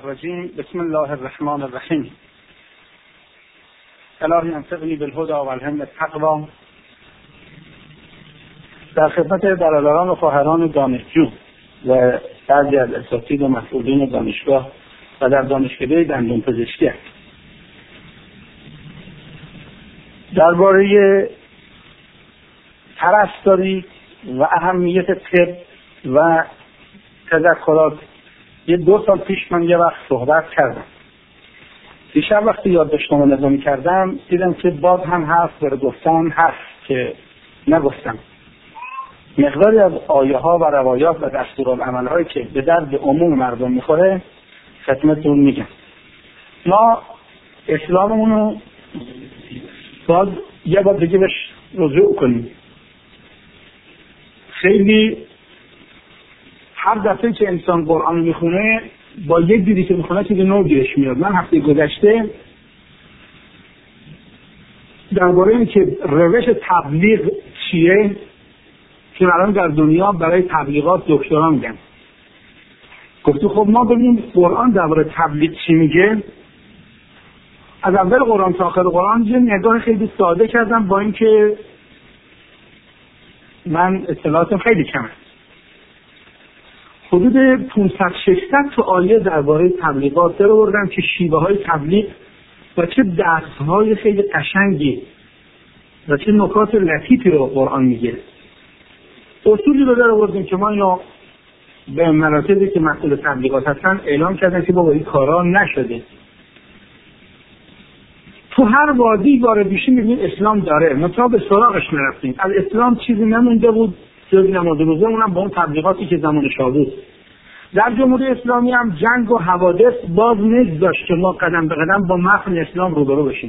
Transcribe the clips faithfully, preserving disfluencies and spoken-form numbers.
الرجیم. بسم الله الرحمن الرحیم. الهی انصرنی بالهدى والهم التقوى. در خدمت برادران و خواهران دانشجو و بعضی از اساتید و مسئولین دانشگاه و در دانشکده دندون پزشکی است. درباره پرستاری و اهمیت طب و تذکرات یه دو سال پیش من یه وقت صحبت کردم. دیشب وقتی یادداشتم رو نظامی کردم دیدم که باز هم حرف برای گفتن هست که نگفتم. مقداری از آیه ها و روایات و دستورالعمل هایی که به درد عموم مردم میخوره خدمتتون میگم. ما اسلاممون رو باز یه بار دیگه بهش رجوع کنیم. خیلی هر دفعه که انسان قرآن میخونه با یک دیدی که میخونه چیزی نو گیرش میاد. من هفته گذشته درباره این که روش تبلیغ چیه که الان در دنیا برای تبلیغات دکترا میگن، گفتم خب ما ببینیم قرآن درباره تبلیغ چی میگه. از اول قرآن تا آخر قرآن یه نگاه خیلی ساده کردم با اینکه من اطلاعاتم خیلی کمه. حدود پانصد ششصد تا آیه درباره تبلیغات رو بردم که شیوه های تبلیغ و چه درس های خیلی قشنگی و چه نکات لطیفی رو قرآن میگه. اصولی رو در بردیم که ما یا به مراتبی که مسئول تبلیغات هستن اعلام کردن که بابا این کارا نشده. تو هر وادی وارد بشی میبینید اسلام داره، منتها به سراغش نرفتیم. از اسلام چیزی نمونده بود جز نماز روزه، اونم با اون تبلیغاتی که زمان شاه بود. در جمهوری اسلامی هم جنگ و حوادث باز نگذاشت که ما قدم به قدم با متن اسلام روبرو بشیم.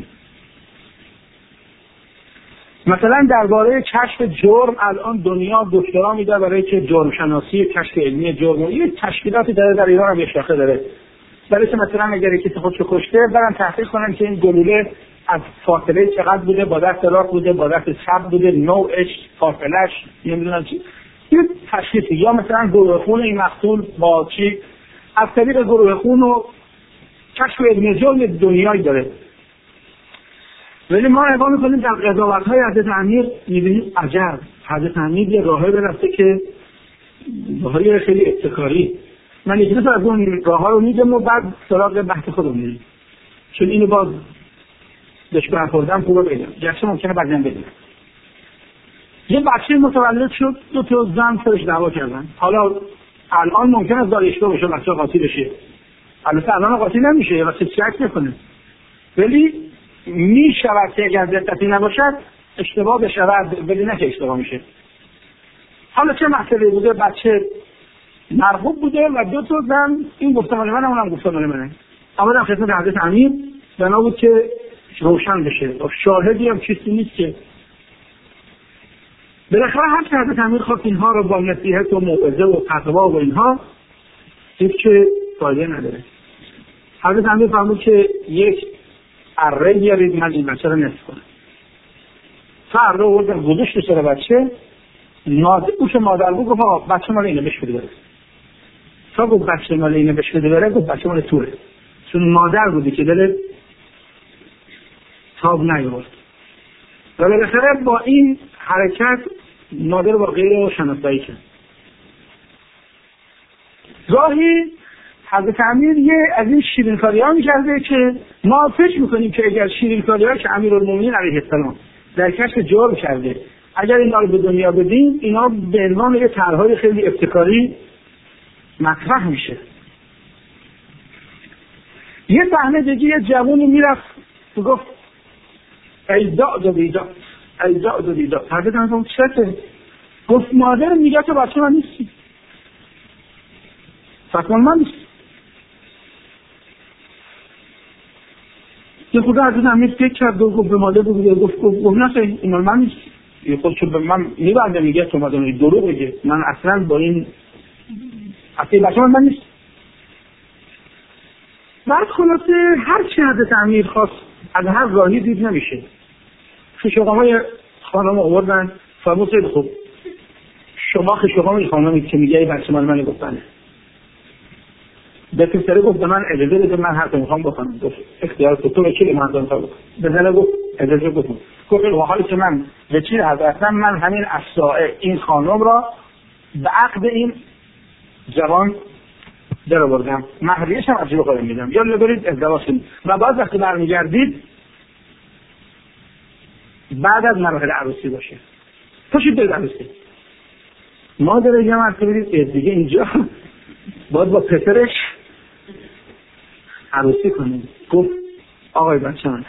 مثلا درباره کشف جرم الان دنیا دکترا میده برای که جرم شناسی، کشف علمی جرم، یه تشکیلاتی داره در ایران هم یه شاخه داره. برای که مثلا اگر کسی خودشو کشته برن تحقیق کنن که این گلوله از فاصله چقدر بوده، با دست راست بوده، با دست چپ بوده، نوعش، فاصله‌اش، نمیدونم چی. یه تشخیصی. یا مثلا گروه خون این مقتول با چی از طریق گروه خون و کشف علمی جرم دنیایی داره. ولی ما نگاه می‌کنیم در قضاوت‌های حضرت امیر می‌بینیم عجب، حضرت امیر یه راهی برفته که راهی خیلی ابتکاری. من یکی دو از اون راه‌ها رو میگم و بعد سراغ بحث خودم میریم. چون اینو باز داشت برخوردم خوبه بگم. گرچه ممکنه بعداً بگم. یه بچه متولد شد، دو تا زن سرش دعوا کردن. حالا الان ممکنه از دانشگاه بشه بچه قاطی بشه. البته الان قاطی نمیشه و شک نکنه. ولی میشود که اگر دقتی نباشد اشتباه بشود، ولی نه که اشتباه میشه. حالا چه مسئله بوده؟ بچه مرغوب بوده و دو تا زن این گفته مال منه اونم گفته مال منه. اما در خدمت حضرت امیر بنا بود که روشن بشه و شاهدی هم چیزی نیست که بالاخره هر که حضرت امیر خواست اینها رو با نصیحت و موعظه و فتوا و اینها هیچ که فایده نداره. حضرت امیر فرمود که یک اره بیارید من این بچه رو نصف کنم. تا اره آوردن گذاشت سر بچه، نازه گوش مادر بود گفت آقا بچه مال اینه بهش بده بره. تا گفت بچه مال اینه بهش بده بره گفت بچه مال توره. چون مادر بودی که دلت تاب نیورد. و بالاخره با این حرکت مادر با غیر و شناسایی کرد. گاهی حضرت امیر یه از این شیرینکاری ها میکرده که ما فکر میکنیم که اگر شیرینکاری ها که امیرالمومنین علیه السلام در کشف جرم کرده اگر اینا رو به دنیا بدیم اینا به عنوان یه طرحهای خیلی ابتکاری مطرح میشه. یه صحنه دیگه یه جوونی میرفت و گفت ای داد و بیداد ای داد و بیداد. حضرت امیر گفت چته؟ گفت مادر میگه تو بچه من نیستی، فتمان من نیستی. یه خدا حضرت امیر فکر کرد و گفت به مادر بگو، گفت گفت نه خیلی این من نیستی. یه خود چون به من میبنده میگه تو مادر میگه دروغ میگه، من اصلا با این اصلی بچه من من نیست. بعد خلاصه هر چی حضرت امیر خواست از هر راهی دید نمیشه. خشوقامای خانم آوردن فرمود خیلی خوب شما خشوقام این خانمی که میگه ای بچه مال من گفتنه به پسره گفت من اجازه بده من حرف میخوام بکنم. گفت اختیار تو تو چی من دارم بکنم. بزنه گفت اجازه بده. گفت حالی که من به چی حضرتم من همین اساء این خانم را به عقد این جوان در آوردم، مهریه‌اش هم عجیب خودم میدم، یا برید ازدواج کنید و بعد وقتی برمیگردید بعد از مراحل عروسی باشه. پاشید برید عروسی. مادر یه مرتبه برید دیگه اینجا باید با پسرش عروسی کنید. گفت آقای بچه من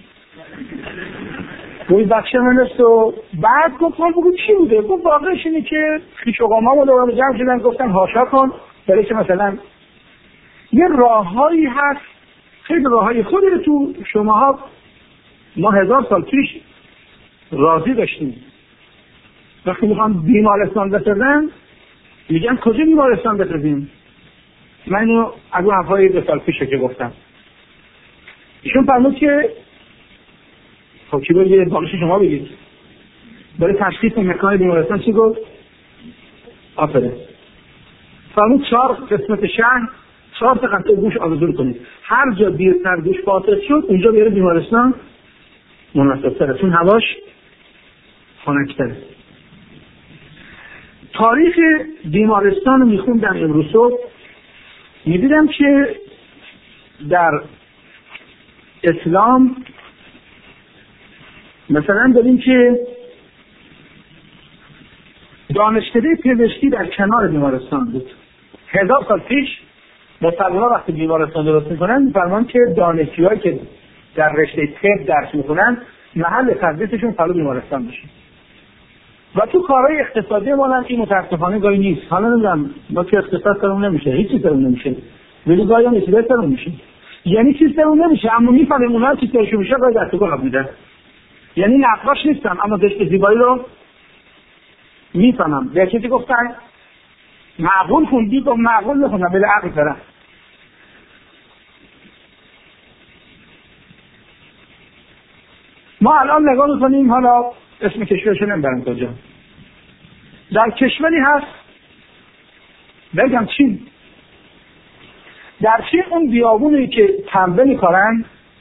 گوید بچه من است و بعد گفت من بگو چی بوده؟ گفت واقعش اینه که خیش و قامام رو دوباره جمع شدن گفتن هاشا کن برای که مثلا یه راههایی هست، خیلی راههای خودی رو تو شماها ما هزار سال پیش راضی داشتیم. وقتی میخوام بیمارستان بسازن میگن کجا بیمارستان بسازیم؟ من اینو از اون حرفای دو سال پیشه که گفتم. ایشون فرمود که خب چی بگید؟ باقیش شما بگید. برای تشخیص مکان بیمارستان چی گفت؟ آفره. فرمود چهار قسمت شهر چهار تا قطعه گوش آویزون کنید. هر جا دیرتر گوش فاسد شد اونجا بیاره بیمارستان مناسب‌تره، چون هواش خنک‌تره. تاریخ بیمارستان رو میخوندم امروز صبح، میدیدم که در اسلام مثلا داریم که دانشکده پزشکی در کنار بیمارستان بود. هزار سال پیش مسلمان‌ها وقتی بیمارستان درست میکنن میفرمان که دانشجوهایی که در رشته طب درس میکنن محل تدریسشون فلو بیمارستان بشه. و تو کارهای اقتصادی ما هم این متاسفانه گاهی نیست. حالا نمیدونم ما که اقتصاد سرمون نمیشه، هیچ چیز سرمون نمیشه، ولی گاهی هم چیزی سرمون میشه. یعنی چیز سرمون نمیشه اما میفهمیم اونها چی سرشون میشه گاهی دستگاه بوده. یعنی نقاش نیستم اما زشت زیبایی رو میفهمم. به چیزی گفتن معقول خوندی و معقول نخوندم بله عقل دارم. ما الان نگاه میکنیم، حالا اسم کشورشو نمیبرم کجا، در کشوری هست بگم چین. در چین اون بیابونی که پنبه میکارن،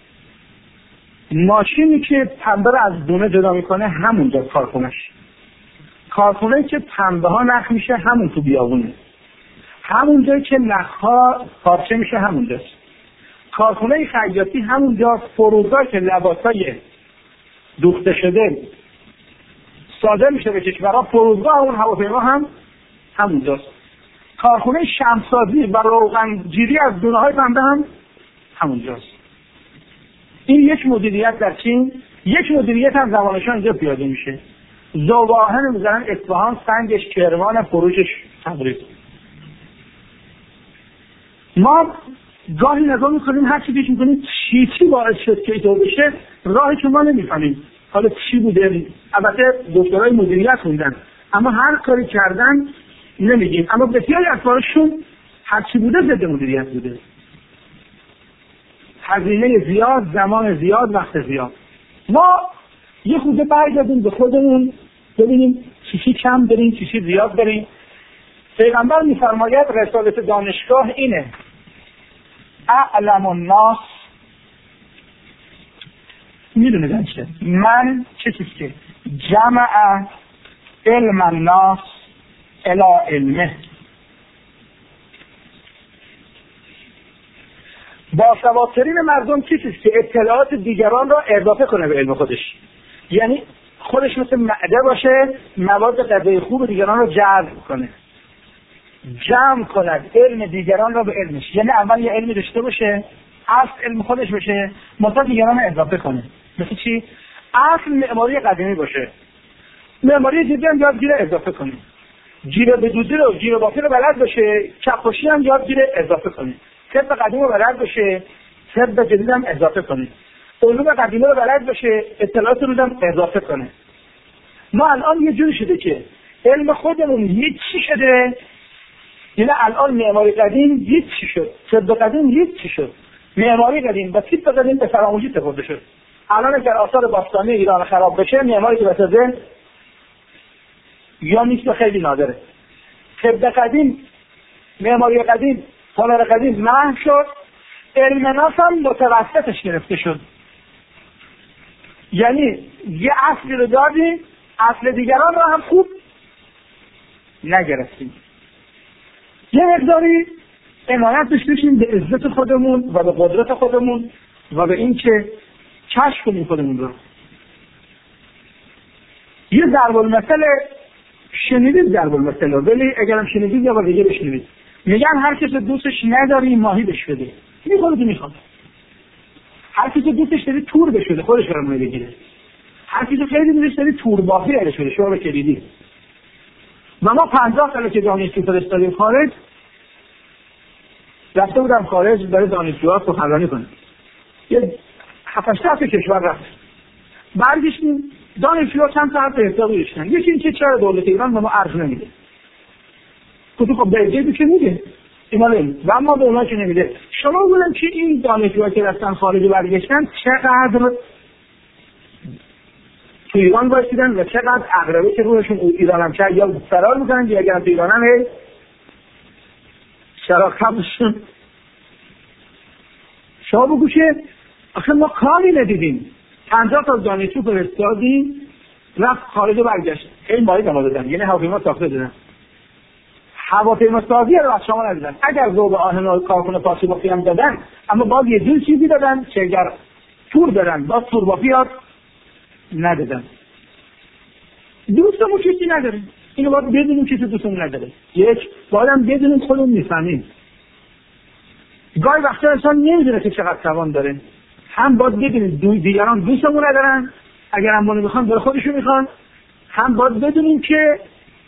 ماشینی که پنبه رو از دونه جدا میکنه همونجا کارخونش. کارخونه‌ای که پنبه ها نخ میشه همون تو بیابونه. همونجایی که نخها پارچه میشه همونجاست. کارخونه خیاطی همونجاست. فرودگاه که لباسای دوخته شده صادر میشه به کشورها، فرودگاه اون هواپیما هم همونجاست. کارخونه شمسازی و روغنجیری از دونه های پنبه هم همونجاست. این یک مدیریت در چین، یک مدیریت هم زمانشان اینجا پیاده میشه. زواهن میذارن اصفهان، سنگش، کرمان، فروشش تبریز. ما گاهی نگاه میکنیم هر چی پیش میکنیم چی چی باعث شد که اینطور بشه، راهی که ما نمیفهمیم. حالا چی بوده؟ البته دکترای مدیریت خوندن اما هر کاری کردن نمیگیم، اما بسیاری از کارشون هر چی بوده ضد مدیریت بوده. هزینه زیاد، زمان زیاد، وقت زیاد. ما یه خورده برگردیم به خودمون ببینیم چی چی کم داریم، چی چی زیاد داریم. پیغمبر میفرماید رسالت دانشگاه اینه: اعلم الناس، میدونه دانشه من چه چیز که جمع علم الناس الی علمه، با سوادترین مردم چه چیز که اطلاعات دیگران را اضافه کنه به علم خودش. یعنی خودش مثل معده باشه، مواد غذایی خوب دیگران رو جذب کنه، جمع کند علم دیگران را به علمش. یعنی اول یه علمی داشته باشه، اصل علم خودش باشه، مثلا دیگران رو اضافه کنه. مثل چی؟ اصل معماری قدیمی باشه، معماری جدید هم یادگیره اضافه کنه، جیره به دودی رو جیره بافی رو بلد باشه، کفاشی هم یادگیره اضافه کنه، طب قدیم رو بلد باشه، طب جدید هم اضافه کنه، علوم قدیمی رو بلد باشه، اطلاعات رو هم اضافه کنه. ما الان یه جوری شده که علم خودمون هیچ چی شده. یعنی الان معماری قدیم هیچ چی شد، طب قدیم هیچ چی شد، معماری قدیم و طب قدیم به فراموشی سپرده شد. الان اگر آثار باستانی ایران خراب بشه، معماری که بسازه یا نیست خیلی نادره. طب قدیم، معماری قدیم هنر قدیم محو شد، علم ناس هم متوسطش گرفته شد. یعنی یه اصلی رو دادیم، اصل دیگران رو هم خوب نگرفتیم. یه مقداری عنایت بشیم به عزت خودمون و به قدرت خودمون و به این که کشف کنیم خودمون رو. یه ضرب المثل شنیدید، ضرب المثل رو، ولی اگرم شنیدید یا با دیگه بشنوید. میگن هر کس دوستش نداری ماهی بهش بده، میخوره که میخواد. هر کس دوستش داری تور بهش بده، خودش برای ماهی بگیره. هر کس خیلی دوستش داری تور باقی ازش بده، شما رو کلیدی. و ما پنجاه ساله که دانشجو فرستادیم خارج، رفته بودم خارج برای دانشجوها سخنرانی کنم. یه هفت هشت کشور رفت. برگشتیم دانشجوها چند تا حرف احتیاطی داشتن. یکی این که چرا دولت ایران به ما ارز نمیده. گفتم خب بلژیک که میده. اینا و اما به اونا که نمیده. شما بودن که این دانشجوها که رفتن خارج و برگشتن چقدر تو ایران باشیدن و چقدر اقربه که روشون ایران هم کرد یا فرار میکنن یا اگر تو ایران هم هی شراکتشون. شما بگو که آخه ما کاری ندیدیم. پنجاه تا دانشجو فرستادیم رفت خارج و برگشت. این ماهی به ما دادن، یعنی هواپیما ساخته دادن. هواپیما سازی رو از شما ندادن. اگر ذوب آهن و کارخونه پاسبافی هم دادن، اما باز یه جور چیزی دادن که اگر تور دادن باز تور بافی ندادن. دوستمون کسی نداریم. اینو باید بدونیم کسی دوستمون نداره. یک، باید هم بدونیم خودمون میفهمیم. گاهی وقتا انسان نمیدونه که چقدر توان داره. هم باید بدونیم دیگران دوستمون ندارن، اگر هم بانو میخوان برای خودشون میخوان. هم باید بدونیم که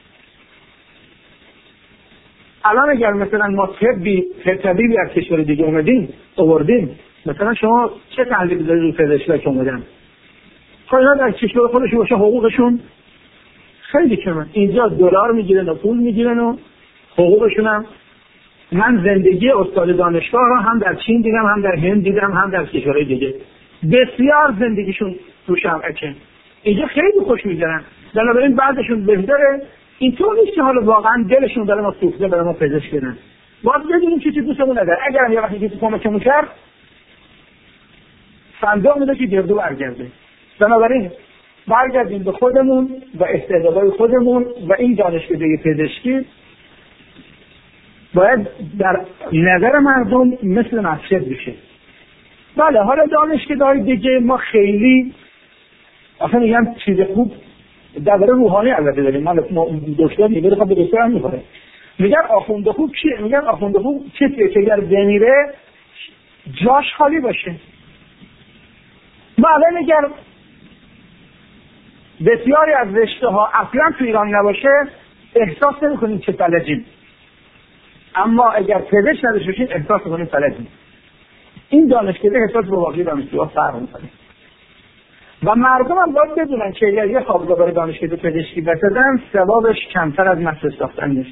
الان اگر مثلا ما طبی طبیبی از کشور دیگه اومدیم آوردیم، مثلا شما چه تحلیلی دارید رو پزشکی که اومدن؟ خب اینا در کشور خودشون باشه حقوقشون خیلی کمه. اینجا دلار میگیرن و پول میگیرن و حقوقشون هم. من زندگی استاد دانشگاه رو هم در چین دیدم، هم در هند دیدم، هم در کشورهای دیگه. بسیار زندگیشون رو شمعه. اینجا خیلی خوش میگذرن. بنابراین بعضشون بهتره. اینطور نیست که حالا واقعا دلشون برای ما سوخته، برای ما پزشک بدن. باید بدونیم چی چی دوستمون نداره. اگر یه وقتی کسی کمکمون کرد صندوق میده که گردو برگرده. بنابراین برگردیم به خودمون و استعدادهای خودمون و این دانشکده پزشکی باید در نظر مردم مثل مسجد بشه. بله حالا دانشکده‌های دیگه ما خیلی آخه میگم چیز خوب در روحانی البته داریم. من دکتر میگه خب به دکتر هم میخوره. میگن آخونده خوب چیه؟ میگن آخونده خوب کسیه که اگر بمیره جاش خالی باشه. ما الان اگر بسیاری از رشته ها اصلا تو ایران نباشه احساس نمی کنیم چه فلجیم، اما اگر پزشک نداشته باشیم احساس کنیم فلجیم. این دانشکده احساس با واقعی دانشجوها فرق میکنه و مردم هم باید بدونن که اگر یه خوابگاه برای دانشکده پزشکی بسازن ثوابش کمتر از مسجد ساختن نیست.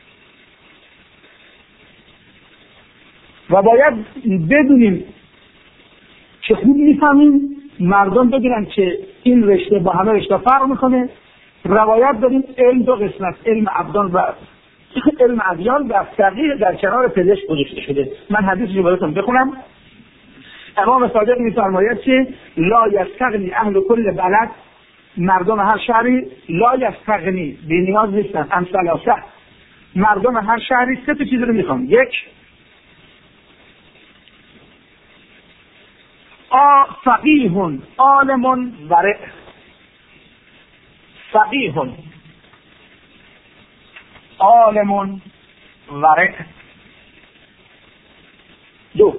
و باید بدونیم که خوب میفهمیم، مردم بدونن که این رشته با همه رشته فرق میکنه. روایت داریم علم دو قسمت، علم ابدان و علم ادیان و فقیه در کنار پزشک گذاشته شده. من حدیثی رو براتون بخونم. امام صادق می‌فرماید که لا یستغنی اهل کل بلد، مردم هر شهری لا یستغنی بی نیاز نیستن، هم ثلاثه، مردم هر شهری سه تا چیز رو میخوان. یک، آ فقیهون عالمون ورع. فقیهون عالمون ورع. دو،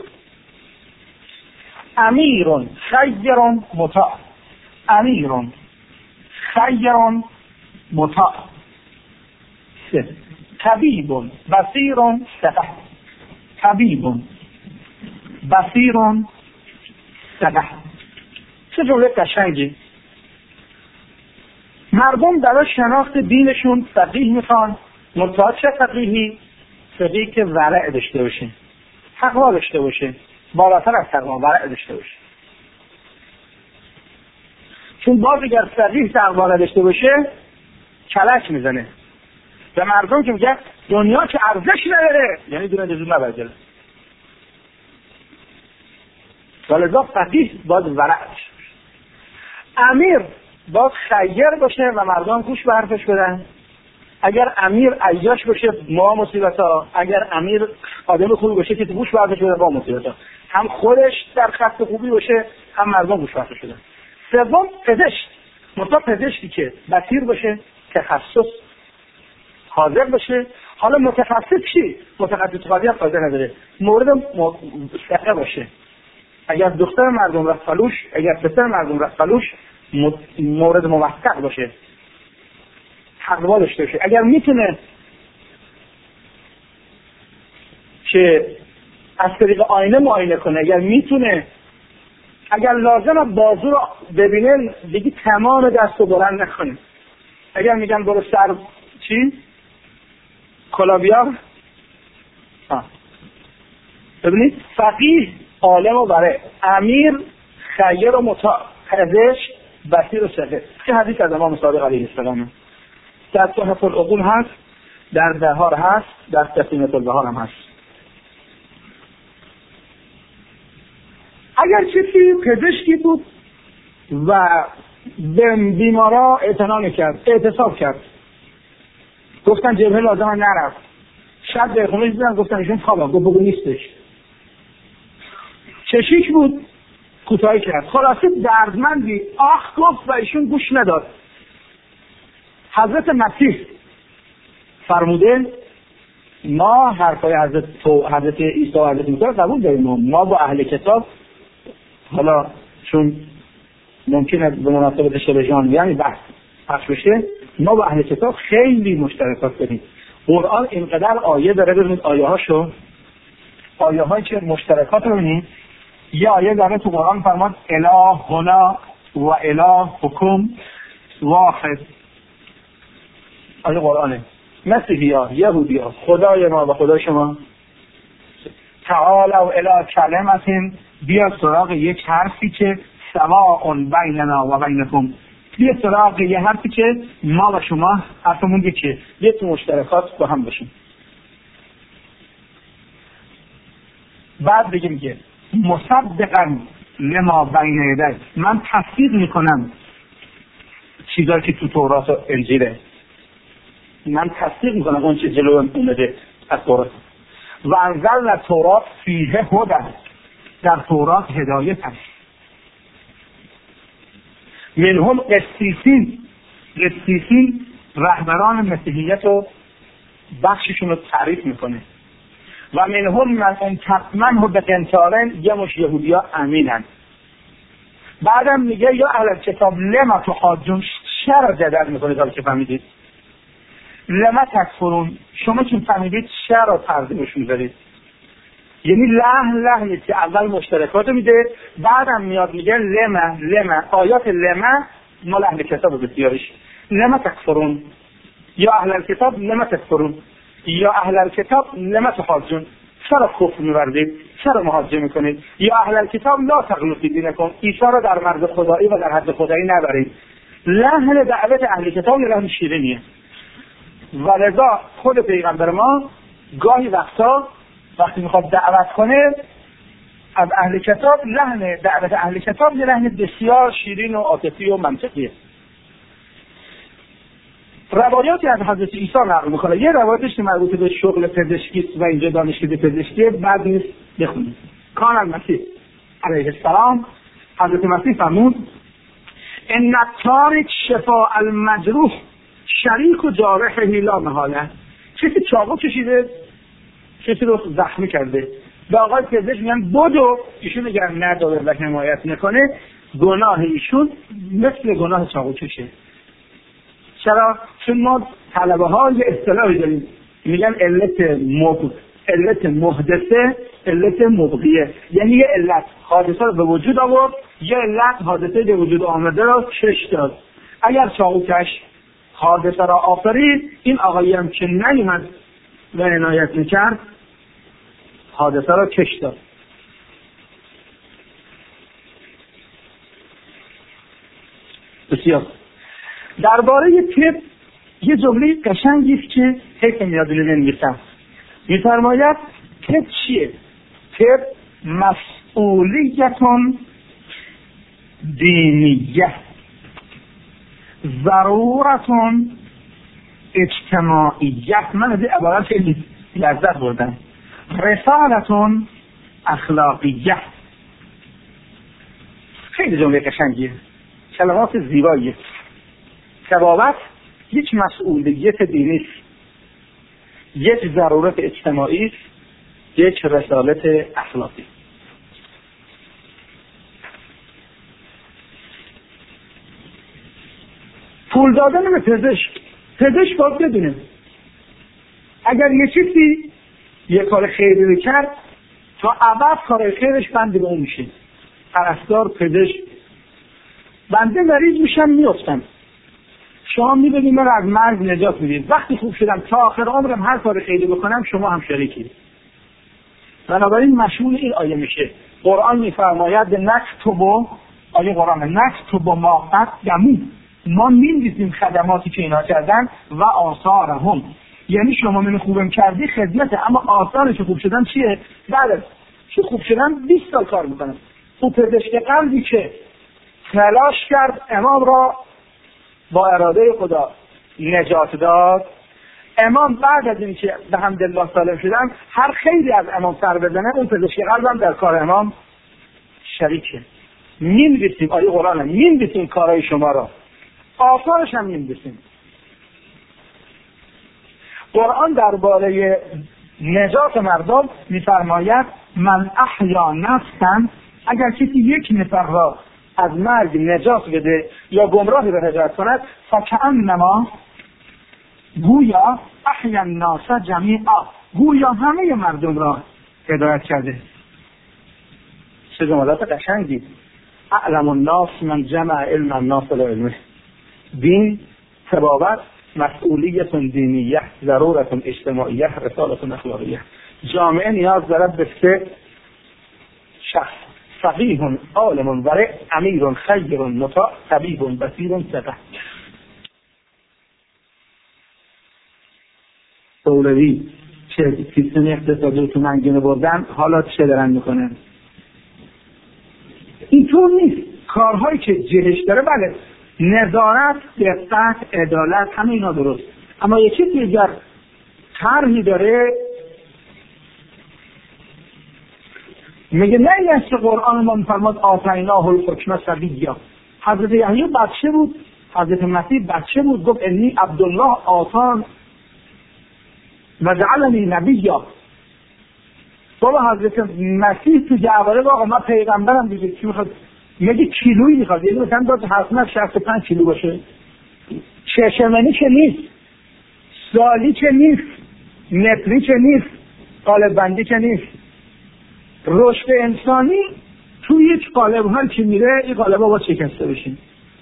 امیرون خیرون مطاع. امیرون خیرون مطاع. سه، طبیبون بصیرون ثقه. طبیبون بصیرون ثقه. چه جمله قشنگی. مردم در شناخت دینشون فقیه میخوان. مطاع چه فقیهی؟ فقیه که ورع داشته باشه، تقوا داشته باشه، بالاتر از تقوا ورع داشته باشه. چون باز اگر فقیه تقوا نداشته باشه کلک میزنه. به مردم که میگه دنیا که ارزش نداره، یعنی دونه دزون نبرده. ولذا فقیه باید ورع باشه. امیر باید خیر باشه و مردم گوش به حرفش بدن. اگر امیر عیاش باشه ما مصیبت ها، اگر امیر آدم خوبی باشه که گوش به حرفش بدن با مصیبت ها. هم خودش در خط خوبی باشه، هم مردم گوش به حرفش بدن. سوم پزشک، مثلا پزشکی که بصیر باشه، تخصص حاضر باشه. حالا متخصص چی؟ متخصص قضیه قاضی نداره، مورد مستقه باشه. اگر دختر مردم رفت فلوش، اگر پسر مردم رفت فلوش، مورد موثق باشه، تقوا داشته باشه. اگر میتونه که از طریق آینه معاینه کنه، اگر میتونه، اگر لازمه بازو رو ببینه دیگه تمام دستو بلند نکنه. اگر میگن برو سر چی؟ کلا بیار. ببینید فقیه عالم و بره، امیر خیر و مطاع، پزشک بصیر و صحیح. چه حدیث از امام صادق علیه السلام در تحفه العقول هست، در بهار هست، در سفینه البحار هم هست. اگر کسی پزشکی بود و به بیمارا اعتنا کرد، اعتصاب کرد، گفتن جبهه لازم نرفت، شب به خونه دیدن گفتن ایشون خوابه، گفت بگو نیستش. چشیک بود، کوتاهی کرد، خلاصه دردمندی، آخ گفت و ایشون گوش نداد. حضرت مسیح فرموده ما حرفای حضرت تو حضرت عیسی و حضرت موسی قبول داریم، ما با اهل کتاب، حالا چون ممکنه به مناسبت شب ژانویه بحث پخش بشه، ما با اهل کتاب خیلی مشترکات داریم. قرآن اینقدر آیه داره، ببینید آیه هاشو، آیه هایی که مشترکات رو ببینید. یه آیه داره تو قرآن فرماد الهنا و الهکم واحد. آیه قرآنه. مسیحی ها، یهودی ها، خدای ما و خدای شما. تعالوا الی کلمة، بیا سراغ یک حرفی که سواء بیننا و بینکم، بیا سراغ یک حرفی که ما و شما حرفمون یکیه، یک مشترکات با هم باشیم. بعد دیگه میگه مصدقا لما بین یدی، من تصدیق میکنم چیزایی که تو تورات و انجیله، من تصدیق میکنم اون چیز جلو اومده از تورات. و انزلنا تورات فیه هدی، در تورات هدایت هست. منهم قسیسین، قسیسین رهبران مسیحیت رو بخششون رو تعریف میکنه. و منهم من انتقمنه به قنطارن، یه مش یهودی ها امینن. بعدم میگه یا اهل کتاب لما تحاجون، چرا جدل میکنید؟ حالا که فهمیدید لما تکفرون، شما چون فهمیدید چرا ترجمه‌شون دارید؟ یعنی له له که اول مشترکات میده، بعدم میاد میگه لما لما، آیات لما مال اهل کتاب بسیارش. لما تکفرون یا اهل کتاب لما تکفرون یا اهل کتاب لما تحاجون، چرا کفر می‌ورزید؟ چرا مهاجمه میکنید؟ یا اهل کتاب لا تغلوا فی دینکم، عیسی را در مرز خدایی و در حد خدایی نبرید. لحن دعوت اهل کتاب یه لحن شیرینیه. و لذا خود پیغمبر ما گاهی وقتا وقتی میخواد دعوت کنه از اهل کتاب، لحن دعوت اهل کتاب یه لحن بسیار شیرین و عاطفی و منطقیه. روایاتی از حضرت عیسی نقل میکنه. یه روایتش که مربوط به شغل پزشکی و اینجا دانشکده پزشکی بعد نیست بخونید. کان المسیح علیه السلام، حضرت مسیح فرمود ان تارک شفاء المجروح شریک و جارحه لا محاله، کسی چاقو کشیده کسی رو زخمی کرده، به آقای پزشک میگن بدو، ایشون اگر نداره و حمایت نکنه گناه ایشون مثل گناه چاقو کشه. چرا؟ چون ما طلبه ها یه اصطلاحی داریم میگن علت مب علت محدثه، علت مبغیه، یعنی یه علت حادثه رو به وجود آورد، یه علت حادثه به وجود آمده رو کش داد. اگر چاقو کش حادثه را آفرید، این آقایی هم که نیومد و عنایت میکرد حادثه را کش داد. بسیار درباره طب یه جمله قشنگی است که حکم میادونه نمی‌نویسم. می‌فرماید که چیه؟ که مسئولیتون دینیه، ضرورتون اجتماعیت. من از این عبارت خیلی لذت بردم. رسالتون اخلاقیت. خیلی جمله قشنگیه، کلمات زیباییه. ثوابت یک مسئولیت دینی است، یک ضرورت اجتماعی است، یک رسالت اخلاقی. پول دادن به پزشک، پزشک باید بدونه اگر یه چیزی یه کار خیری رو کرد تا ابد کار خیرش بنده به اون میشه. پرستار، پزشک، بنده مریض میشم میافتم، شما میبینید من از مرگ نجات میدید. وقتی خوب شدم تا آخر عمرم هر کار خیری بکنم شما هم شریکی. بنابراین مشمول این آیه میشه. قرآن میفرماید نکتب، آیه قرآن نکتب ما قدموا، ما می‌نویسیم خدماتی که اینا کردن و آثارهم. یعنی شما من خوبم کردی خدمت، اما آثارش خوب شدن چیه؟ بله چه خوب شدن بیست سال کار میکنن. او پزشک قلبی که تلاش کرد امام را با اراده خدا نجات داد، امام بعد از اینکه به حمدالله سالم شدن هر خیلی از امام سر بزنه، اون پزشک قلبم در کار امام شریکه. می‌نویسیم آیه قرآن، می‌نویسیم کارهای شما را، آثارش هم می‌نویسیم. قرآن درباره نجات مردم می‌فرماید من احیا نفسا، اگر کسی یک نفر را از مرگ نجات بده یا گمراهی به هدایت کند، فکأنما، گویا احیا الناس جمیعا، گویا همه مردم را هدایت کرده. چه جملات قشنگی. اعلم الناس من جمع علم الناس لعلمه. دین، ثوابت، مسئولیت دینیه، ضرورت اجتماعیه، رسالت اخلاقیه. جامعه نیاز دارد به سه شخص: فقیه، عالم، ورع، امیر، خیر، مطاع، طبیب، بصیر، ثقه. دولوی چه سیستم اقتصادی تو منگنه بردن، حالا چه دارن میکنن؟ اینطور نیست. کارهایی که جهش داره، بله نظارت، دقت، عدالت، همه اینا درست، اما یه چیزی اگر طرحی داره میگه نه نصف قرآن ما میفرماد آتیناه الحکم صبیا. حضرت یحیی بچه بود، حضرت مسیح بچه بود، گفت انی عبدالله آتان و جعلنی نبیا. بابا حضرت مسیح تو جواره آقا من پیغمبرم دیگه، چی میخواد؟ میگه کیلویی میخواد، یعنی مثلا داد حتما شصت و پنج کیلو باشه. ششمنی که نیست، سالی که نیست، متری که نیست، قالب بندی که نیست. رشد انسانی توی یک قالب ها که میره، این قالب ها با شکسته بشین.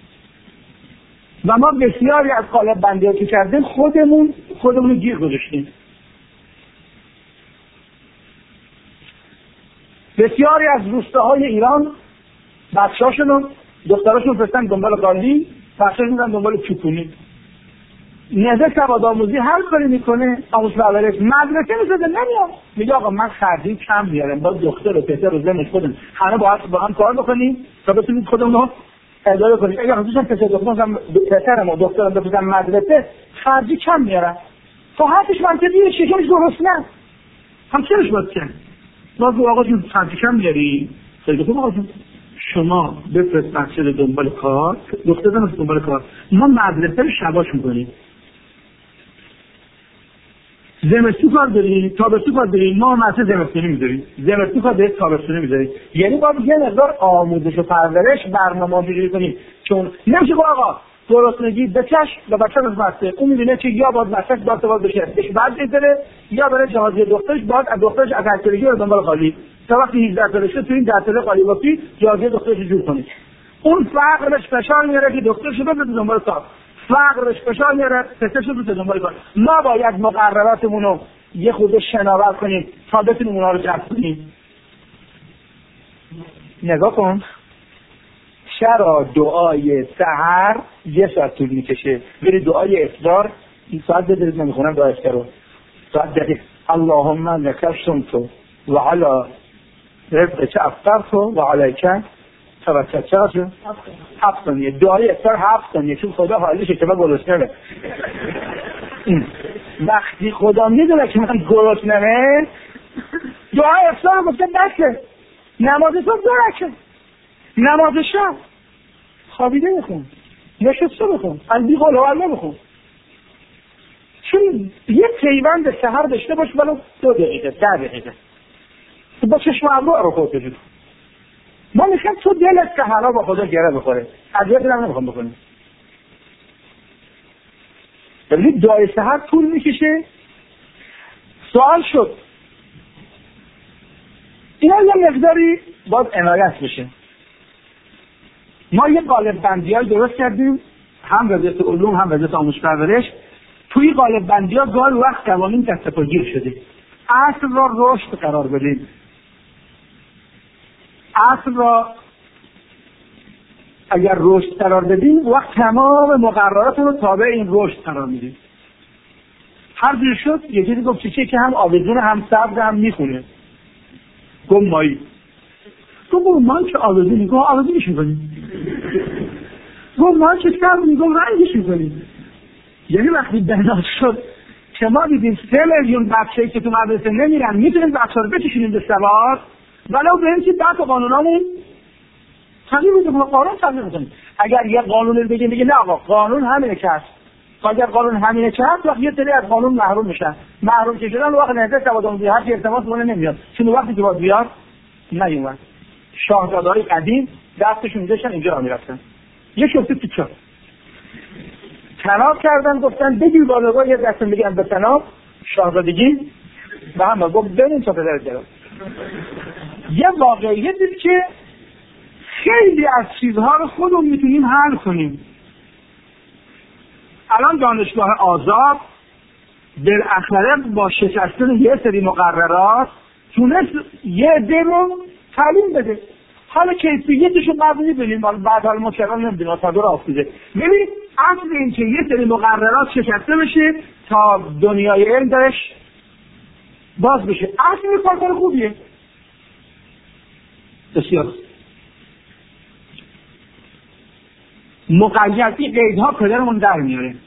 و ما بسیاری از قالب بندی ها که کردیم خودمون خودمون گیر گذاشتیم. بسیاری از روستاهای ایران بچه‌هاشون دختراشون فرستن دنبال قالی، بچه‌هاشون میرن دنبال چوپونی. نزد سواد آموزی هر کاری میکنه، آموز پرورش مدرسه میذاره نمیاد، میگه آقا من خرجی کم میارم، با دختر و پسر و زن خودم همه با با هم کار بکنیم تا بتونید خودمون رو اداره کنیم. اگر خصوصا پسر دخترم پسرم و دخترم بفرستن مدرسه خرجی کم میارم. تو حرفش منطقیه، شکمش درست نه. هم چرش باید کن؟ باز آقا جون خرجی کم میاری؟ خیلی خوب آقا جون. شما بفرست بچه رو دنبال کار، دخترم رو دنبال کار. ما مدرسه رو شباش میکنیم. زمستون کار داریم، تابستون کار داریم، ما مدرسه زمستونی میذاریم. زمستون کار داریم، تابستونی میذاریم. یعنی باید یه مقدار آموزش و پرورش برنامه‌ریزی کنیم. چون نمیشه آقا گرسنگی بچش و بچه رو بسته. اون میدونه که یا باید بچه‌ش باسواد بشه، بهش بعد بذاره، یا بره جهازی دخترش باید از دخترش از هرکاری رو دنبال خالی. تا وقتی هجده سالشه تو این ده ساله خالی وقتی جهازی دخترش جور کنید. اون فقرش فشار میاره که دخترش رو بده دنبال کار. فقرش فشار میاره پسرش رو دنبال کار. ما باید مقرراتمون رو یه خورده شناور کنیم تا بتونیم اونها رو جذب کنیم. نگاه کن. چرا دعای سحر یه ساعت طول میکشه؟ ولی دعای افطار این ساعت بدرید نمیخونم دایسته رو ساعت دقیق اللهم لکشتم تو و علا رفت افطر تو و علیکن توکل چقدر هفت ثانیه دعای افطار هفت ثانیه چون خدا حالیشه که من گرسنه‌ام. وقتی خدا میدونه که من گرسنه‌ام دعای افطار گفته بسه نماز صبح دو رکعت نماز شب خوابیده بخون نشسته بخون از بی قول و الله بخون چون یه پیوند سحر داشته باش ولو دو دقیقه ده دقیقه با چشم ابرو رو خود بجود ما میخوایم تو دل سحرها با خدا گره بخوره اذیت هم نمیخوام بکنیم. ببینید دعای سحر طول میکشه. سوال شد اینا یه مقداری باز عنایت بشه. ما یه قالب بندی‌های درست کردیم هم وزارت علوم هم وزارت آموزش پرورش. توی قالب بندی‌ها گاهی وقت قوانین دست پا گیر شده. اصل را رشد قرار بدیم. اصل را اگر رشد قرار بدیم وقت تمام مقررات رو تابع این رشد قرار میدیم. هر جور شد یه چیزی گفت چیزی که هم آویزون هم سبز هم میخونه. گفت مایی. گفت مایی که آویزونی گفت آویزونیش میکنیم. گفت مایی که سبز میگفت رنگش میکنیم. یعنی وقتی بنا شد که ما دیدیم سه میلیون بچه‌ای که تو مدرسه نمیرن میتونیم بچه‌ها رو بکشونیم به سواد ولو به اینکه بعد قانونامون تغییر میدیم قانون تغییر میدیم. اگر یه قانون رو بگیم بگیم نه آقا قانون همینه که هست. اگر قانون همینه که هست وقت یه سری از قانون محروم میشن. محروم که شدن وقت نهضت سواد آموزی هر کی ارتباط مونه نمیاد. چون وقتی که باید بیاد نیومد. شاهزاده‌های قدیم دستشون میذاشتن اینجا را میرفتن. یه شفته تو چا تناب کردن گفتن بگی بالگاه یه دستم بگیرن به تناب شاهزادگی و هم گفت بریم تا پدرت جلو. یه واقعیت دید که خیلی از چیزها رو خودمون میتونیم حل کنیم. الان دانشگاه آزاد بالاخره با شکستن یه سری مقررات تونست یه عده رو تعلیم بده. حالا کیفیتش رو قبل می‌بینیم بعد حال مکرر نمی‌دونیم تا دور افتاده. ببینید اصل این که یه سری مقررات شکسته بشه تا دنیای علم درش باز بشه اصل این کار خوبیه. بسیار مقیدی قیدها پدرمون در میاره.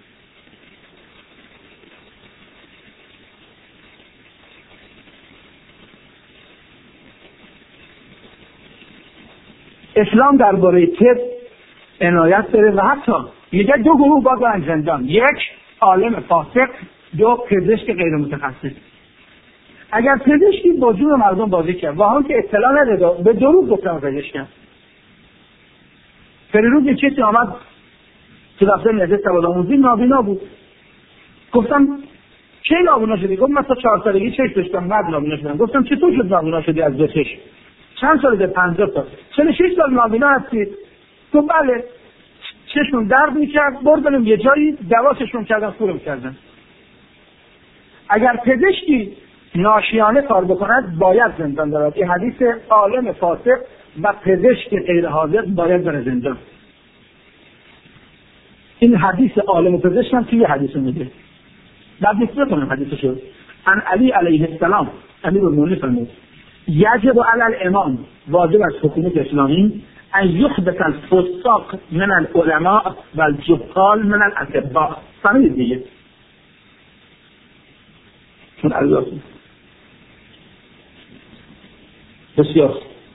اسلام درباره طب عنایت داره و حتی میگه دو گروه باید زندان، یک عالم فاسق، دو پزشک غیر متخصص. اگر پزشکی با جون مردم بازی کرد و هم که اطلاع نداده به دروغ گفتن پزشکم. فریروز یه چیزی آمد تو دفتر نهضت سواد آموزی نابینا بود. گفتم چه نابینا شدی؟ گفت مثلا چهار سالگی چشم داشتم بعد نابینا شدم. گفتم چطور شد نابینا شدی از دو چشم؟ چند سال ده پنجاه سال. چهل و شش سال نابینا هستید؟ تو بله چشمم درد میکرد بردنم یه جایی دوا چشمم کردن خورم کردن. اگر پزشکی ناشیانه کار بکند باید زندان دارد. این حدیث عالم فاسق و پزشک غیر حاضر باید بره زندان. این حدیث عالم و پزشک هم توی حدیث میگه. بعد نسبت کنم حدیثشو. عن علی علیه السلام امیر المؤمنین فرمود یجب علی الامام واجب از حکومت اسلامی ان یحبس الفساق من العلماء و الجهال من الاطباء. فهمید دیگه؟ چون الله بسیار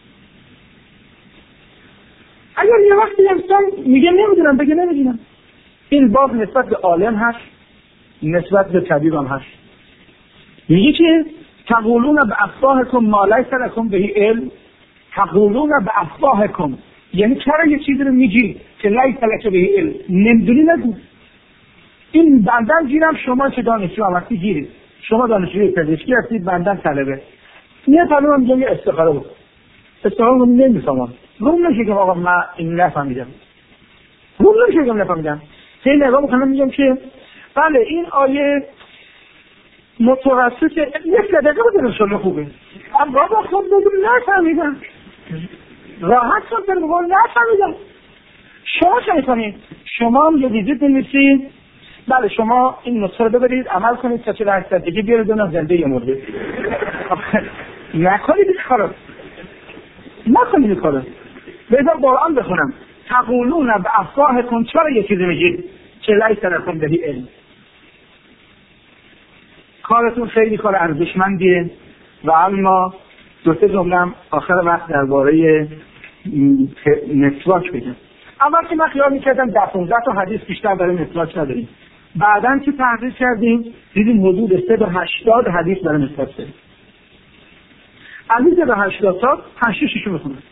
اگر یه وقتی انسان میگه نمیدونم بگه نمیدونم این باب نسبت به عالم هست نسبت به طبیب هم هست. میگه که تقولون به افواهکم ما لیس لکم به علم تقولون به افواهکم یعنی چرا یه چیزی رو میگی که لیس لک به علم نمیدونی نگو. این بندن گیرم شما که دانشجو هم هستی گیرید. شما دانشجوی پزشکی هستید بندن طلبه یه طلبه هم میگه استخاره بود استخاره رو نمیفهمم روم نشه که آقا من این نفهمیدم روم نشه که نفهمیدم هی نگاه میکنم میگم که بله این آیه متوسط یک صدقه بده رسول خوبه اما با خود بگم نفهمیدم راحت شد بگم نفهمیدم. شما چه میکنید؟ شما هم یه ویزیت بنویسید بله شما این نسخه رو ببرید عمل کنید تا چهل و هشت سالگی بیارید اونم زنده یا مرده. نکنید این کارو، نکنید این کارو. بذار قرآن بخونم. تقولون بافواهکم، چرا یه چیزی میگید که لیس لکم به علم؟ کارتون خیلی کار ارزشمندیه و اما دو سه جمله آخر وقت درباره مسواک بگم. اول که من خیال میکردم ده پانزده تا حدیث بیشتر برای مسواک نداریم، بعداً که تحقیق کردیم دیدیم حدود سه تا هشتاد حدیث برای مسواک داریم. از این سه تا هشتاد تا پنج شش رو بخونم.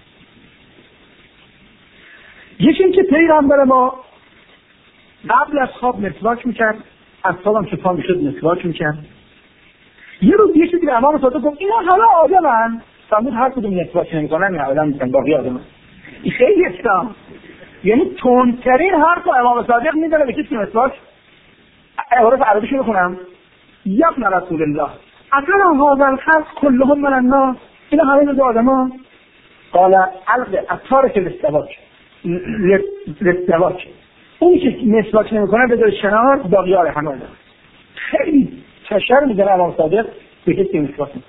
یکی این که پیغمبر ما قبل از خواب مسواک میکرد، از خوابم که پا میشد مسواک میکرد. یه روز یه چیزی به امام صادق گفت اینا حالا آدمن، فرمود هر کدوم مسواک نمیکنن این آدم میشن، باقی آدمن. این خیلی اسلام، یعنی تندترین حرف امام صادق میدونه به کسی مسواک. عبارت عربیشو بخونم. یابن رسول الله اگر هذا الخلق كلهم من الناس، اینا همه دو آدمان. قال الق التارک للسواک للسواک، اون که مسواک نمیکنه بذاره کنار، باقی ها همه آدم. خیلی تشر میدونه امام صادق به کسی مسواک میکنه.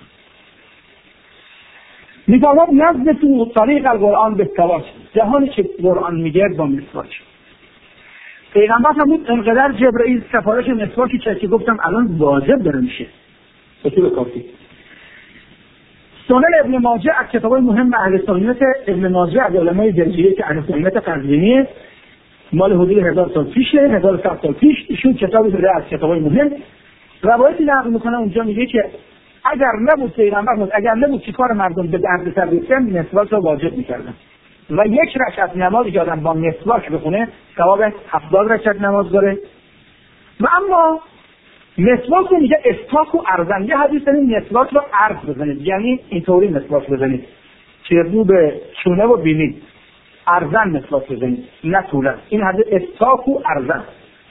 میگوید نزد تو طریق القرآن به سواک، جهانی که قرآن میگه با مسواک. پیغمبر فرمود انقدر جبرئیل سفارش مسواکی کرد که گفتم الان واجب داره میشه به طور کافی. سنن ابن ماجه از کتابای مهم اهل سنت، ابن ماجه از علمای درجیه که اهل سنت قزوینی، مال حدود هزار سال پیشه، هزار و صد سال پیش ایشون کتابی داره از کتابای مهم. روایتی نقل میکنه اونجا میگه که اگر نبود پیغمبر بود، اگر نبود که کار مردم به درد سر برسن، مسواک رو واجب میکردن و یک رکعت نمازی که آدم با مسواک بخونه ثواب هفتاد رکعت نماز داره. و اما مسواک رو میگه استاک و ارزن. یه حدیث داریم مسواک رو عرض بزنید، یعنی اینطوری مسواک بزنید که رو به چونه و بینید، ارزن مسواک بزنید نه طولن. این حدیث استاک و ارزن.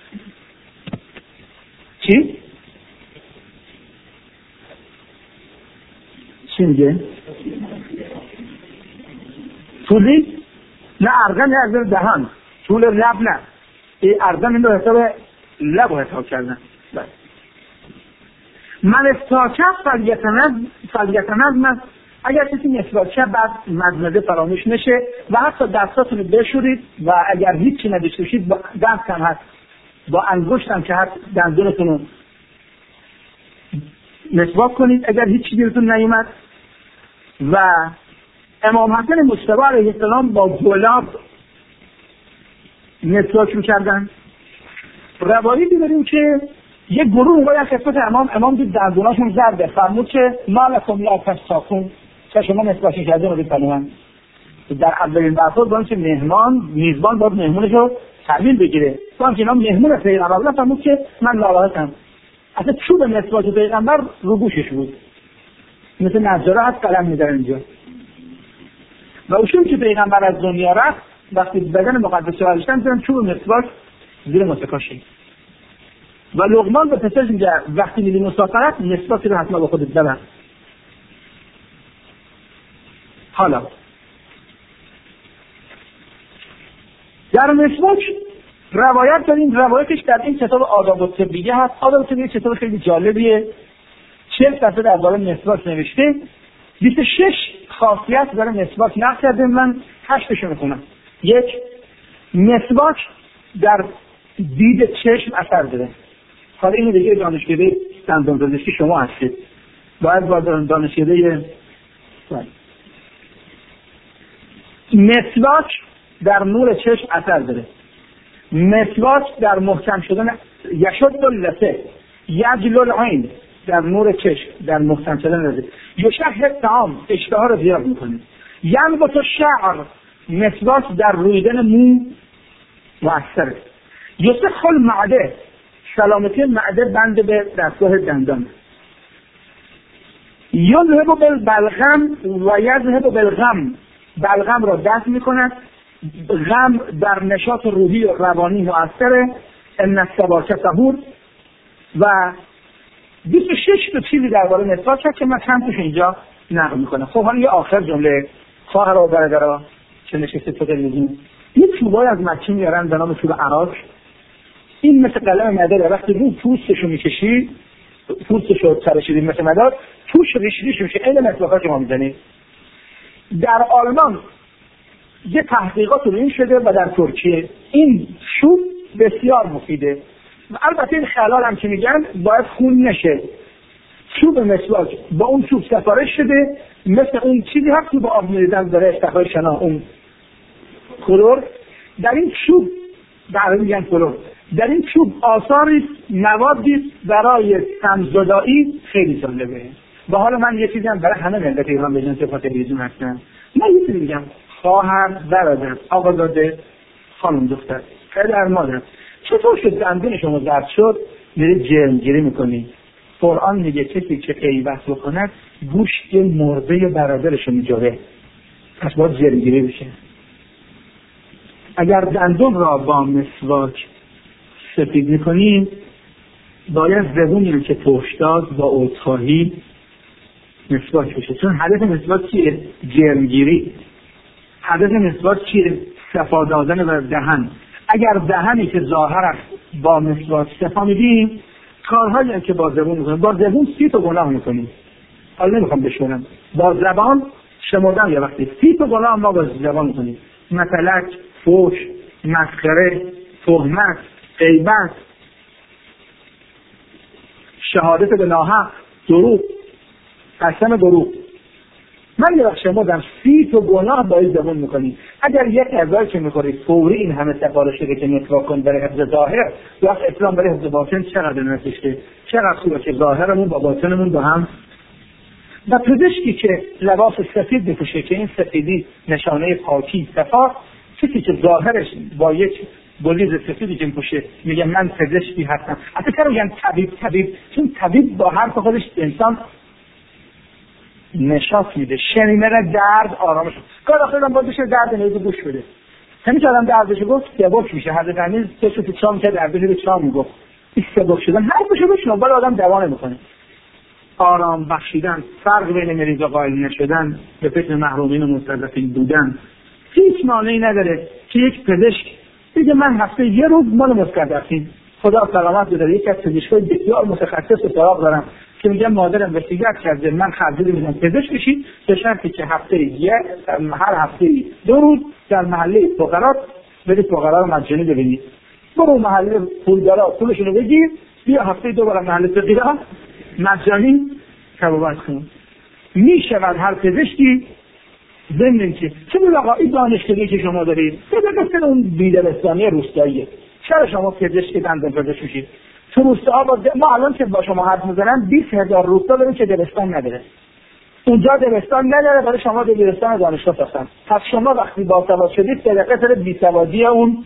چی؟ چی میگه؟ طولی؟ نه ارزن نه ارزن دهان، طول لب نه. این ارزن این رو حساب لب رو حساب کردن. من استاکت فلیتنظ من، اگر کسی مسواک بعد مزمزه فراموش نشه و حتی دستاتون رو بشورید و اگر هیچی نداشته باشید با دست هم هست با انگشت هم که هست دندونتون رو مسواک کنید اگر هیچی دیرتون نیومد. و امام حسن مجتبی علیه السلام با گلاب مسواک میکردن. روایتی داریم که یک گروه اومد از خدمت امام، امام دید دندوناشون زرده، فرمود که ما لکم لا تستاکون، چه شما مسواک کردین رو بفرمایید. در اولین برخورد با اینکه مهمان میزبان باید مهمونش رو تحویل بگیره، با اینکه اینا مهمون پیغمبر، فرمود که من ناراحتم. اصلا چوب مسواک پیغمبر رو گوشش بود، مثل نجاره از قلم می‌دارن اینجا. و اون که پیغمبر از دنیا رفت، وقتی بدن مقدس رو برداشتن دیدن چوب مسواک زیر مسکاشه. و لقمان به پسرش میگه وقتی میری مسافرت مسواک رو حتما با خودت ببر. حالا در مسواک روایت داریم، روایتش در این کتاب آداب الطبیه هست. آداب الطبیه کتاب خیلی جالبیه، چهل صفحه درباره مسواک نوشته، بیست و شش خاصیت برای مسواک نقل کرده. من هشتش میخونم. یک، مسواک در دید چشم اثر داره. حالا اینو دیگه دانشکده دندان پزشکی شما هستید، باید با دانشکده مسواک در نور چشم اثر داره. مسواک در محکم شدن یشد اللثه یجل العین، در نور چشم در محکم شدن داره. یشهد طعام، اشتها رو زیاد میکنه. ینبت الشعر، مسواک در رویدن مو مؤثره. یصح المعده، سلامتی معده بند به دستگاه دندان. یذهب بالبلغم و یذهب بالغم، بلغم را دفع میکند، غم در نشاط روحی و روانی مؤثره. ان السواک طهور. و بیست و شش تا چیزی درباره مسواک هست که من چند تاش اینجا نقل میکنم. خب حالا یه آخر جمله، خواهرها و برادرها که نشسته تو تلویزیون، یه چوبای از مکه میارن به نام چوب عراق، این مثل قلم مداره، وقتی رو پوستشو میکشی، پوستشو ترشیدی مثل مدار، توش ریش ریش میشه، این مسواکا که ما میزنید. در آلمان یه تحقیقات رو این شده و در ترکیه این چوب بسیار مفیده. البته این خلال هم که میگن باید خون نشه. چوب مسواک با اون چوب سفارش شده، مثل اون چیزی هست که با آب میریزن داره استخراج شنا، اون کلور. در این چوب در میگن کلور، در این چوب آثاری موادی برای سمزدایی خیلی جالبه. با حالا من یه چیزی هم برای همه ملت ایران بگم که تلویزیون هستن، من یه چیزی میگم، خواهر، برادر، آقازاده، خانم، دختر، پدر، مادر، چطور شد دندون شما زرد شد میره جرمگیری میکنی؟ قرآن میگه کسی که غیبت بکند گوشت مرده برادرش میجوره، پس باید جرمگیری بشه. اگر دندون را با مسواک سفید میکنیم باید زبونی رو که پشت داد با عذرخواهی مسواک بشه، چون هدف مسواک چیه؟ جرمگیری. هدف مسواک چیه؟ صفا دادن بر دهن. اگر دهنی که ظاهر است با مسواک صفا میدیم، کارهایی که با زبون میکنیم، با زبون سی تا گناه میکنیم. حالا نمیخوام بشونم، با زبان شمردم یه وقتی سی تا گناه ما با زبان میکنیم، مثلا فحش، مسخره، تهمت، غیبت، شهادت به ناحق، دروغ، قسم دروغ. من یه وقت شمردم سی تا گناه با زبان میکنیم. اگر یک غذایی که میخورید فوری این همه سفارش شده که مسواک کن برای حفظ ظاهر، یا اسلام برای حفظ باطن چقدر نوشته، چقدر خوبه که ظاهرمون با باطنمون با هم. و پزشکی که لباس سفید بپوشه که این سفیدی نشانه پاکی، صفا، کسی که ظاهرش با یک بلیز سفیدی که میپوشه میگه من پزشکی هستم. اصلا چرا میگن طبیب؟ طبیب چون طبیب با حرف خودش انسان نشاط میده، شنیدن درد آرامش. کار آخرم باید بشه درد نیزو گوش بده. همین که آدم دردشو گفت سبک میشه. حضرت علی سه تا چام که دردش به چام میگفت. این سبک شدن حرفشو بشنو، ولی آدم دوام نمیکنه. آرام بخشیدن، فرق بین مریض و قائل نشدن، به فکر محرومین و مستضعفین بودن هیچ مانعی نداره که یک پزشک بگه من هفته یه روز مال مستضعفین، خدا سلامت بده. یک از پزشکای بسیار متخصص و سراغ دارم که میگن مادرم وصیت کرده من خرجی میدم پزشک بشی، به شرطی که هفته یه هر هفته دو روز در محله فقرا برید فقرا رو مجانی ببینید. برو محله پولدارا پولشون رو بگیر، بیا هفته دو بار محله فقرا مجانی کبابت کن. میشود هر پزشکی ببینید که چه آقا این دانشگاهی که شما دارید بده مثل اون بیدرستانی روستاییه، چرا شما پزشک دندان پزشک میشید؟ تو روستا با ما الان که با شما حرف میزنن بیست هزار روستا داریم که دبستان نداره. اونجا دبستان نداره برای شما دبستان دانشگاه ساختن. پس شما وقتی باسواد شدید صدقه سر بیسوادی اون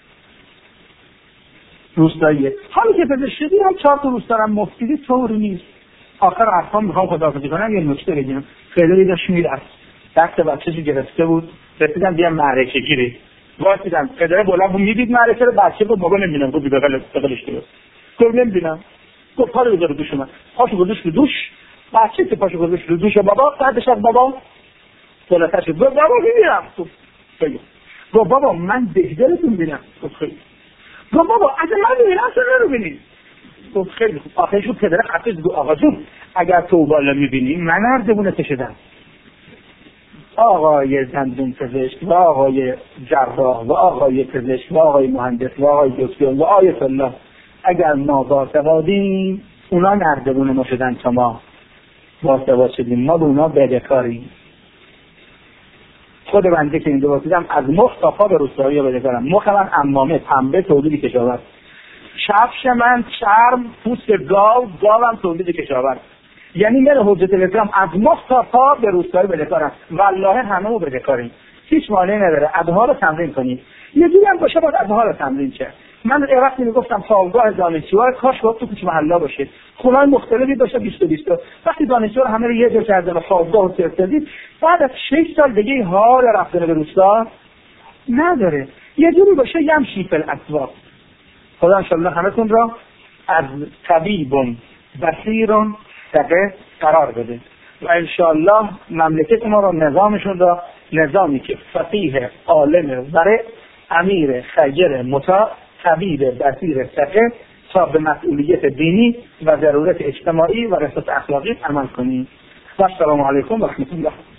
روستاییه. حالا که پزشک شدی هم چهار تا روستا هم مفیدی طوری نیست. آخر حرفام میخوام خداحافظی کنم یه نکته بگم. خیلی داشت میرفت دست بچه‌شو گرفته بود، رسیدم بیا معرکه گیری. واسیدم پدر بلند بود میدید معرکه رو، بچه بود بابا نمیبینم، گفت بغل بغلش درست. گفت نمیبینم. گفت پاشو بذار دوش من. پاشو گذاشت رو دوش. بچه که پاشو گذاشت رو دوش بابا، بعدش از بابا بالاترش گفت بابا میبینم. گفت خیلی. گفت بابا من دهدرتون میبینم. گفت خیلی. گفت بابا اگه من میبینم تو نمیبینی. گفت خیلی خوب. آخرش رو پدر خطش گفت آقا جون اگر تو بالا میبینی من اردبونه کشیدم. آقای دندون پزشک و آقای جراح و آقای پزشک و آقای مهندس و آقای دکتر و آیت الله اگر ما باسوادیم اونا نردبون ما شدن تا ما باسواد شدیم، ما به اونا بدهکاریم. خود بنده که این دو باسیدم از مخ تا پا به روستایی بدهکارم. مخ من عمامه، پنبه، تولید کشاورز، کفش من چرم، پوست گاو، گاوم تولید کشاورز. یعنی من حجت الاسلام از مخ تا پا به روستایی بدهکارم. والله همه رو بدهکاریم. هیچ مانعی نداره ادها رو تمرین کنید. یه جوری هم باشه باید ادها رو تمرین شه. من وقتی میگفتم خوابگاه دانشجوها کاش وقت تو کوچه محله باشه، خونه‌های مختلفی باشه بیست و بیست. وقتی دانشجو همه رو یه جا کردن و خوابگاه رو ساختید، بعد از شش سال دیگه حال رفتن به روستا نداره. یه جوری باشه یمشی فی الاسواق. خدا ان شاء الله همتون را از طبیب بصیر تقه قرار بده و ان شاء الله مملکت ما رو نظامشون را نظامی که فقیه عالم ورع امیر خیر مطاع طبیب بصیر ثقه تا به مسئولیت دینی و ضرورت اجتماعی و رسالت اخلاقی عمل کنیم. و السلام علیکم و رحمت الله.